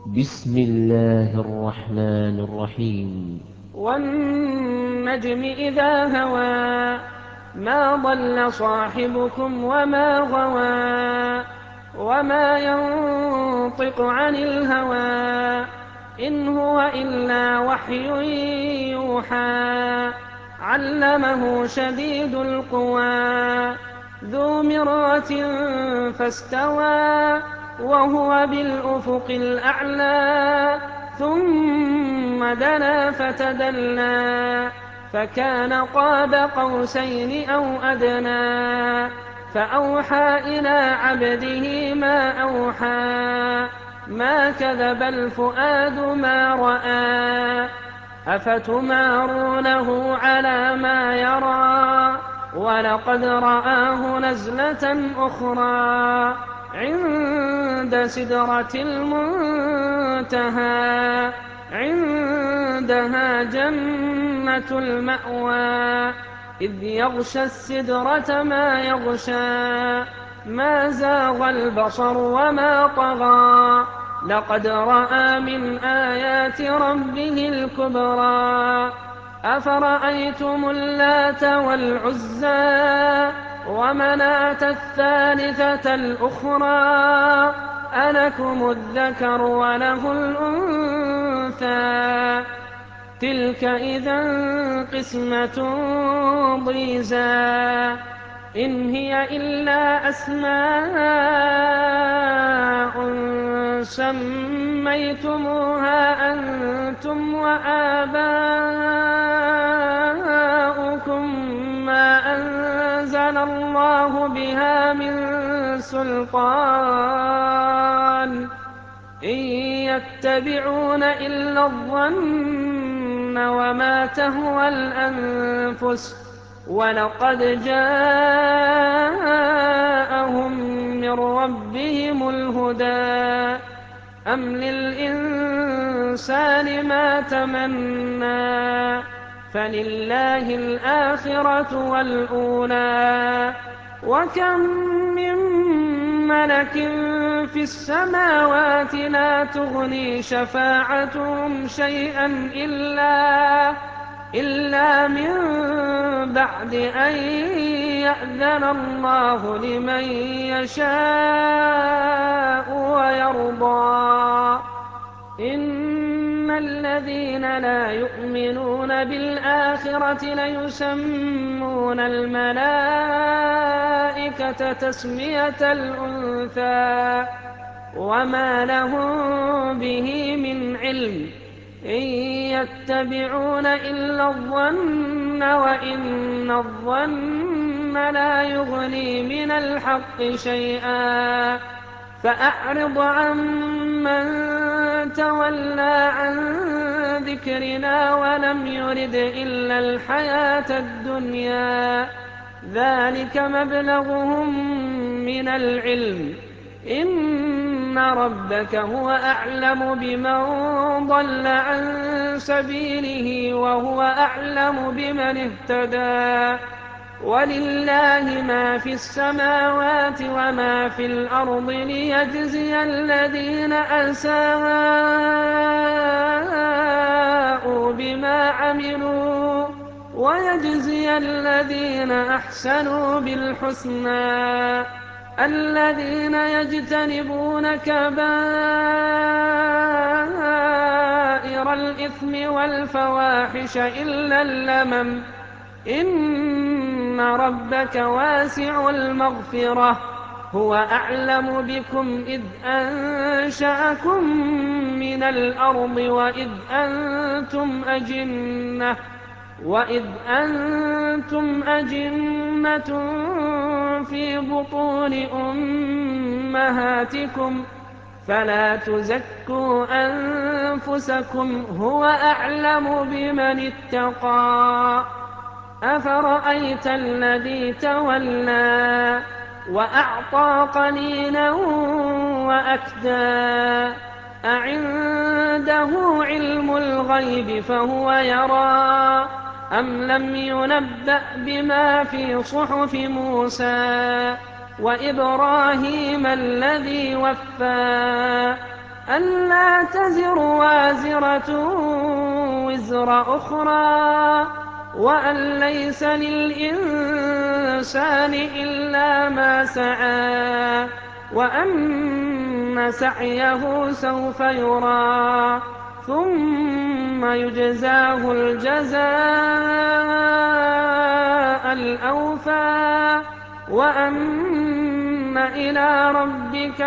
بسم الله الرحمن الرحيم. والنجم إذا هوى ما ضل صاحبكم وما غوى وما ينطق عن الهوى إن هو إلا وحي يوحى علمه شديد القوى ذو مرة فاستوى وهو بالأفق الأعلى ثم دنا فتدلى فكان قاب قوسين أو أدنى فأوحى إلى عبده ما أوحى ما كذب الفؤاد ما رأى أفتمارونه على ما يرى ولقد رآه نزلة أخرى عند سدرة المنتهى عندها جنة المأوى إذ يغشى السدرة ما يغشى ما زاغ البصر وما طغى لقد رأى من آيات ربه الكبرى أفرأيتم اللات والعزى ومناة الثالثة الأخرى ألكم الذكر وله الأنثى تلك إذا قسمة ضيزى إن هي إلا أسماء سميتموها أنتم وآباؤكم ما أنزل الله بها من سلطان إن يتبعون إلا الظن وما تهوى الأنفس ولقد جاءهم من ربهم الهدى أم للإنسان ما تمنى فلله الآخرة والأولى وكم من ملك في السماوات لا تغني شفاعتهم شيئا إلا من بعد أن يأذن الله لمن يشاء ويرضى إن الذين لا يؤمنون بالآخرة ليسمون الملائكة تسمية الأنثى وما لهم به من علم إن يتبعون إلا الظن وإن الظن لا يغني من الحق شيئا فأعرض عمن تولى عن ذكرنا ولم يرد إلا الحياة الدنيا ذلك مبلغهم من العلم إن ربك هو أعلم بمن ضل عن سبيله وهو أعلم بمن اهتدى ولله ما في السماوات وما في الأرض ليجزي الذين أساءوا بما عملوا ويجزي الذين أحسنوا بالحسنى الذين يجتنبون كبائر الإثم والفواحش إلا اللمم إن ربك واسع المغفرة هو أعلم بكم إذ أنشأكم من الأرض وإذ أنتم أجنة في بطون أمهاتكم فلا تزكوا أنفسكم هو أعلم بمن اتقى أفرأيت الذي تولى وأعطى قليلا وأكدى أعنده علم الغيب فهو يرى أم لم ينبأ بما في صحف موسى وإبراهيم الذي وفى ألا تزر وازرة وزر أخرى وأن ليس للإنسان إلا ما سعى وأن سعيه سوف يرى ثم يجزاه الجزاء الأوفى وأن إلى ربك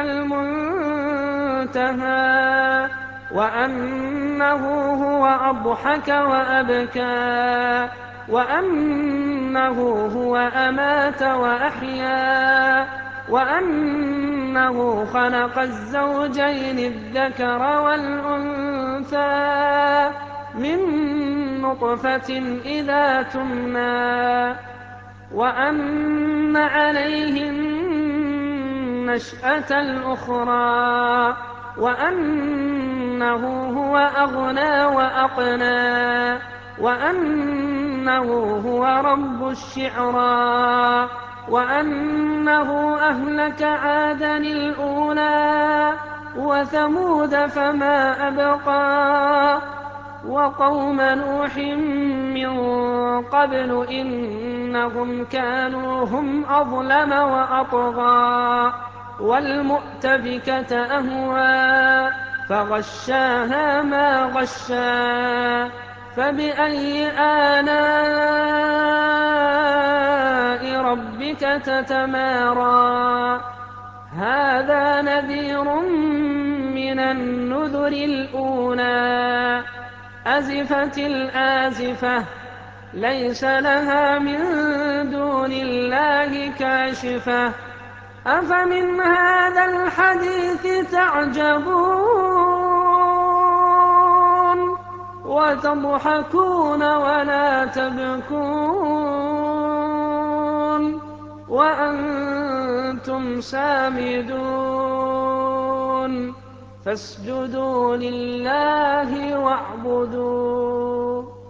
المنتهى وأنه هو أضحك وأبكى وأنه هو أمات وأحيا وأنه خلق الزوجين الذكر والأنثى من نطفة إذا تمنى وأن عليه النشأة الأخرى وأنه هو أغنى وأقنى وأنه هو رب الشعرى وأنه أهلك عادا الأولى وثمود فما أبقى وقوم نوح من قبل إنهم كانوا هم أظلم وأطغى والمؤتفكة أهوى فغشاها ما غشا فبأي آلاء ربك تتمارى هذا نذير من النذر الأولى أزفت الآزفة ليس لها من دون الله كاشفة أفمن هذا الحديث تعجبون وتضحكون ولا تبكون وأنتم سامدون فاسجدوا لله واعبدوا